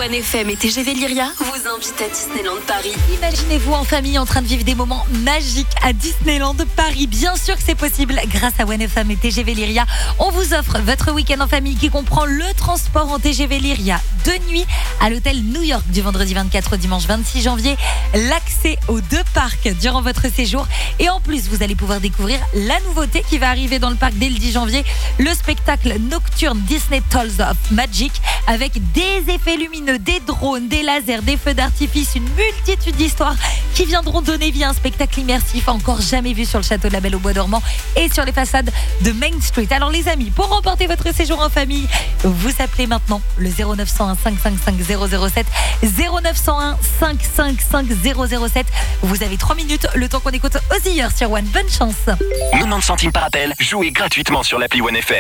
1FM et TGV Lyria vous invitent à Disneyland Paris. Imaginez-vous en famille en train de vivre des moments magiques à Disneyland Paris. Bien sûr que c'est possible grâce à 1FM et TGV Lyria. On vous offre votre week-end en famille qui comprend le transport en TGV Lyria de nuit à l'hôtel New York du vendredi 24 au dimanche 26 janvier. L'accès aux 2 parcs durant votre séjour. Et en plus, vous allez pouvoir découvrir la nouveauté qui va arriver dans le parc dès le 10 janvier. Le spectacle nocturne Disney Tales of Magic avec des effets lumineux, des drones, des lasers, des feux d'artifice, une multitude d'histoires qui viendront donner vie à un spectacle immersif encore jamais vu sur le château de la Belle au Bois dormant et sur les façades de Main Street. Alors les amis, pour remporter votre séjour en famille, vous appelez maintenant le 0901 555 007 0901 555 007. Vous avez 3 minutes, le temps qu'on écoute Ozzy sur One. Bonne chance. 90 centimes par appel, jouez gratuitement sur l'appli 1FM.